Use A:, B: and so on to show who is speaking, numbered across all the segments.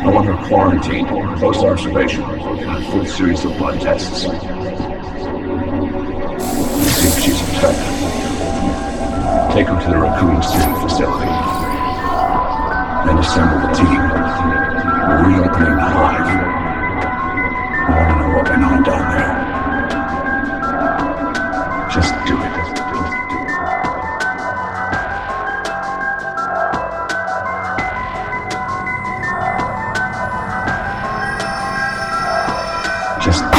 A: No longer quarantined, close observation, and a full series of blood tests. See if she's infected. Take her to the Raccoon City facility. Then assemble the team. We're reopening the hive. I want to know what went on down there. Just do it. Just do it.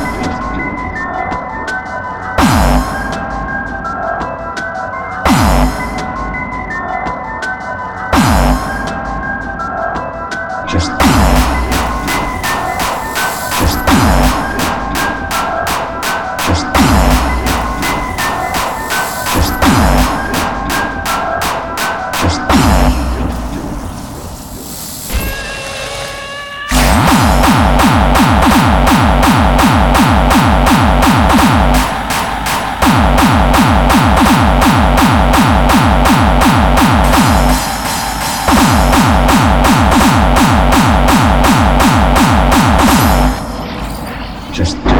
A: Just do it. Just do it. Just do it. Just do it. Just do it. Just do it.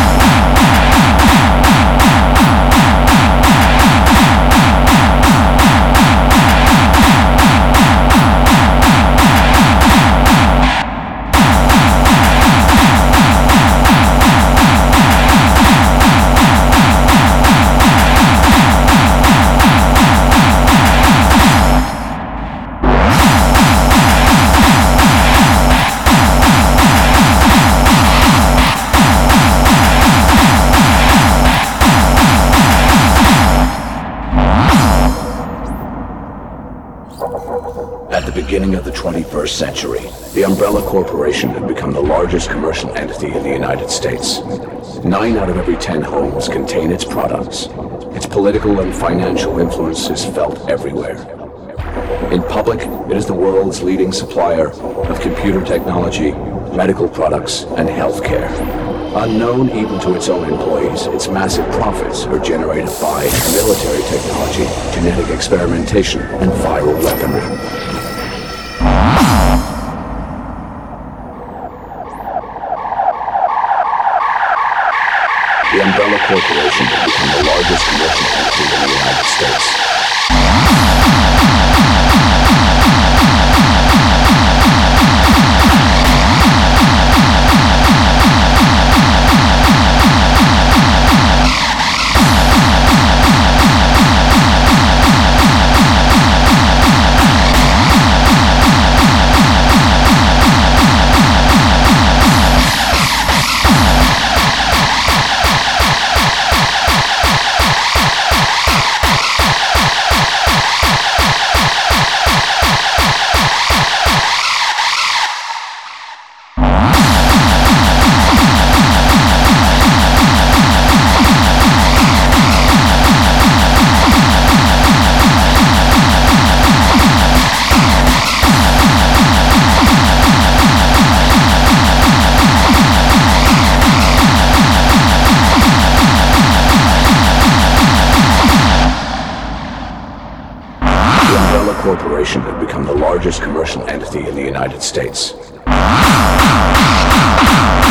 B: At the beginning of the 21st century, the Umbrella Corporation had become the largest commercial entity in the United States. 9 out of every 10 homes contain its products. Its political and financial influence is felt everywhere. In public, it is the world's leading supplier of computer technology, medical products, and healthcare. Unknown even to its own employees, its massive profits are generated by military technology, genetic experimentation, and viral weaponry. The Umbrella Corporation has become the largest commercial entity in the United States. Corporation had become the largest commercial entity in the United States.